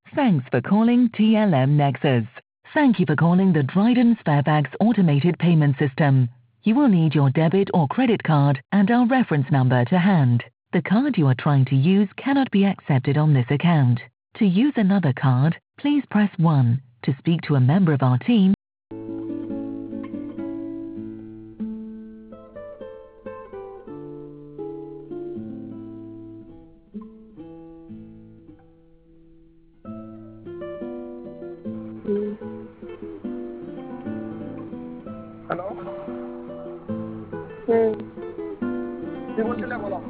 Thanks for calling TLM Nexus. Thank you for calling the Dryden Sparebags automated payment system. You will need your debit or credit card and our reference number to hand. The card you are trying to use cannot be accepted on this account. To use another card, please press 1. To speak to a member of our team, hello, hmm, কি বলছিলে বলো।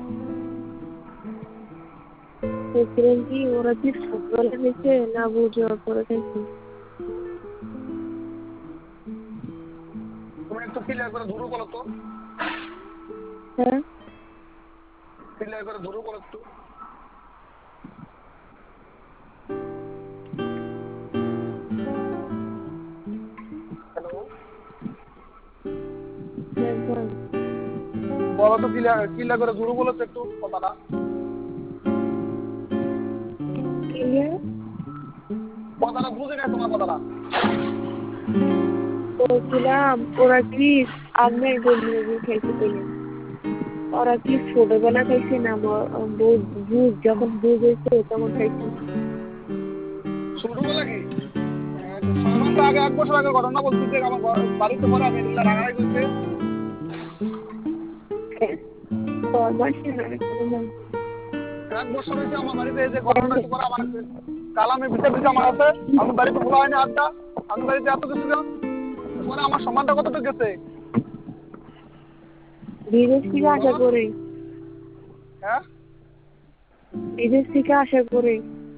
বলছিলাম কি ওরা কি ফুটবলে খেলছে না বুঝে করে খেলছে? তুমি একটু ক্লিয়ার করে ধরো বলো তো, হ্যাঁ, ক্লিয়ার করে ধরো বলো একটু। হ্যালো, একদম। বলো তো ক্লিয়ার করে ধরো বলো তো একটু কথাটা। কথাটা বুঝে নাই তোমার কথাটা। বলছিলাম ওরা কি আমি গোলমরিচ খাইছে পেলেন, ওরা কি ছোটবেলা খাইছে না বুঝ যখন বুঝ হয়েছে তখন খাইছে? ছোটবেলা কি 6 মাস আগে, 1 বছর আগে ঘটনা বলছি যে আমার বাড়িতে পরে আমি রাগারাগি করছে। তোর বয়সে না, 1 বছর হয়েছে আমার বাড়িতে এই যে ঘটনাটা হয়েছে পরে আমার কালামে বিচার দিচ্ছে আমার কাছে। আমি বাড়িতে খোলা হয়নি আড্ডা, আমি বাড়িতে এত কিছু পরে আমার সম্মানটা কতটুকু গেছে। বিদেশ থেকে আশা করে, হ্যাঁ, বিদেশ থেকে আশা করে,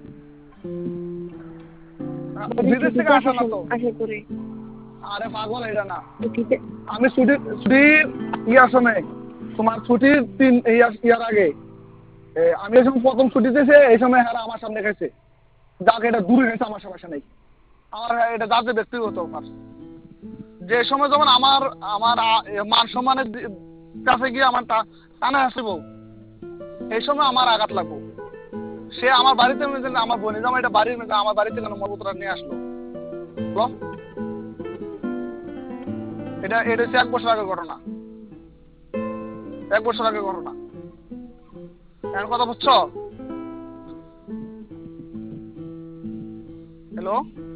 বিদেশ থেকে আসা না তো। আশা করে। আরে পাগল, এটা না। ছুটিতে আমি ছুটির ইয়ার সময়, তোমার ছুটির 3 ইয়ার আগে আমি যখন প্রথম ছুটি দিয়েছে এই সময় হারা আমার সামনে গেছে। যাক, এটা দূরে গেছে, আমার সমস্যা নেই। আমার এটা যাতে ব্যক্তিগত আমার যে সময় যখন আমার আমার মান সম্মানের কাছে গিয়ে আমার টানা আসিব, এই সময় আমার আঘাত লাগবো। সে আমার বাড়িতে আমার বোনে জামা এটা বাড়ির মেয়ে আমার বাড়িতে কেন মরবতরা নিয়ে আসলো বলো। এটা হচ্ছে 1 বছর আগের ঘটনা, 1 বছর আগের ঘটনা। এখন কথা বুঝছো? হ্যালো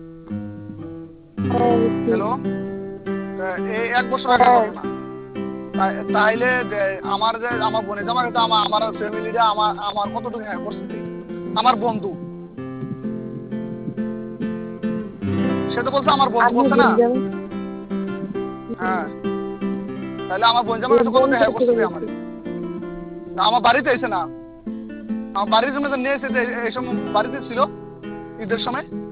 হ্যালো, এই 1 বছর আগের ঘটনা। তাইলে আমার যে আমার বোনে জামা কিন্তু আমার ফ্যামিলিটা আমার কতটুকু হ্যাঁ করছে, আমার বন্ধু সে তো বলছে আমার বন্ধু বলছে না। হ্যাঁ, তাহলে আমার বোন জামার কাছে কত হ্যাঁ করছে আমার বাড়িতে এসে না, আমার বাড়ির জন্য নিয়ে এসে এই সময় বাড়িতে ছিল ঈদের সময়।